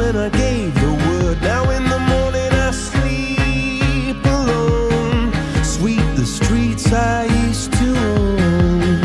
when I gave the word. Now in the morning I sleep alone. Sweep the streets I used to own.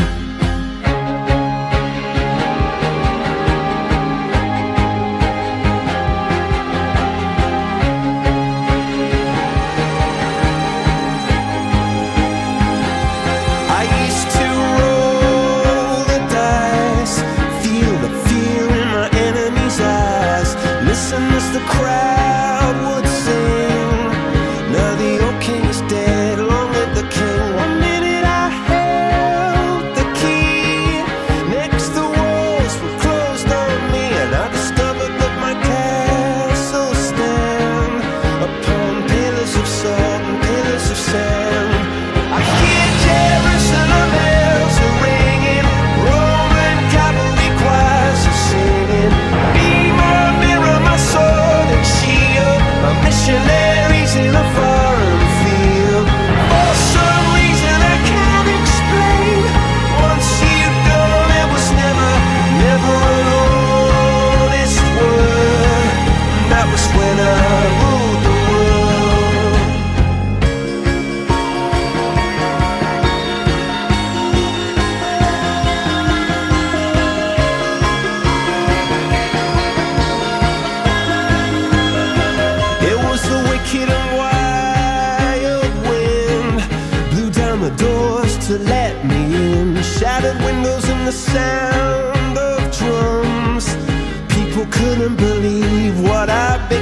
I used to roll the dice, feel the fear in my enemy's eyes, listen as the crowd would sing. Now the old king is dead, long live the king. One minute I held the key, next the walls were closed on me, and I discovered that my castle stand upon pillars of salt and pillars of sand. I hear Jerusalem bells are ringing, Roman cavalry choirs are singing. Be my mirror, my sword and shield, my missionaries in a foreign field. For some reason I can't explain, once you'd gone it was never, never an honest word. And that was when I ruled the world. It was the wicked and wild wind, blew down the doors to let me in, shattered windows and the sound of drums. People couldn't believe what I'd become.